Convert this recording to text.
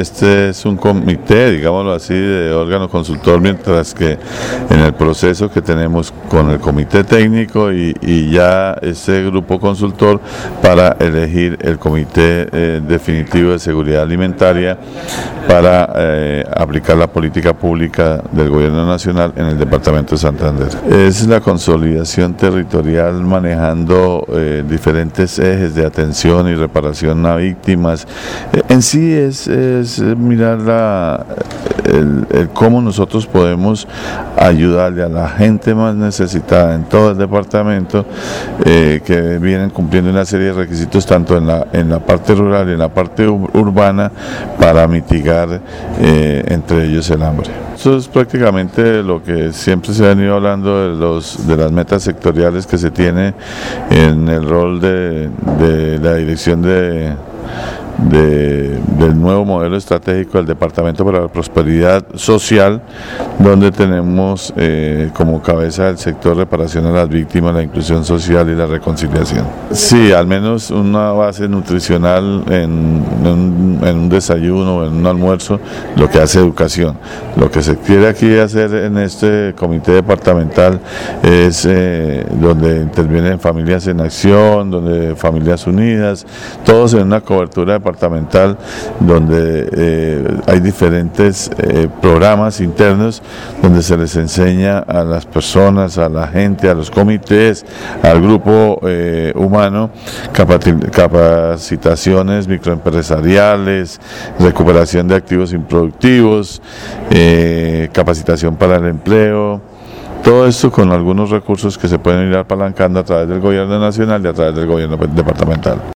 este es un comité, digámoslo así, de órgano consultor, mientras que en el proceso que tenemos con el comité técnico y ya ese grupo consultor para elegir el comité definitivo de seguridad alimentaria para aplicar la política pública del gobierno nacional en el departamento de Santander. Es la consolidación territorial manejando diferentes ejes de atención y reparación a víctimas. En sí es mirar el cómo nosotros podemos ayudarle a la gente más necesitada en todo el departamento, que vienen cumpliendo una serie de requisitos tanto en la parte rural y en la parte urbana para mitigar entre ellos el hambre. Eso es prácticamente lo que siempre se ha venido hablando de las metas sectoriales que se tiene en el rol de la dirección del nuevo modelo estratégico del Departamento para la Prosperidad Social, donde tenemos como cabeza el sector reparación a las víctimas, la inclusión social y la reconciliación. Sí, al menos una base nutricional en un desayuno o en un almuerzo, lo que hace educación. Lo que se quiere aquí hacer en este comité departamental es donde intervienen Familias en Acción, donde Familias Unidas, todos en una cobertura departamental donde hay diferentes programas internos donde se les enseña a las personas, a la gente, a los comités, al grupo humano, capacitaciones microempresariales, recuperación de activos improductivos, capacitación para el empleo. Todo esto con algunos recursos que se pueden ir apalancando a través del gobierno nacional y a través del gobierno departamental.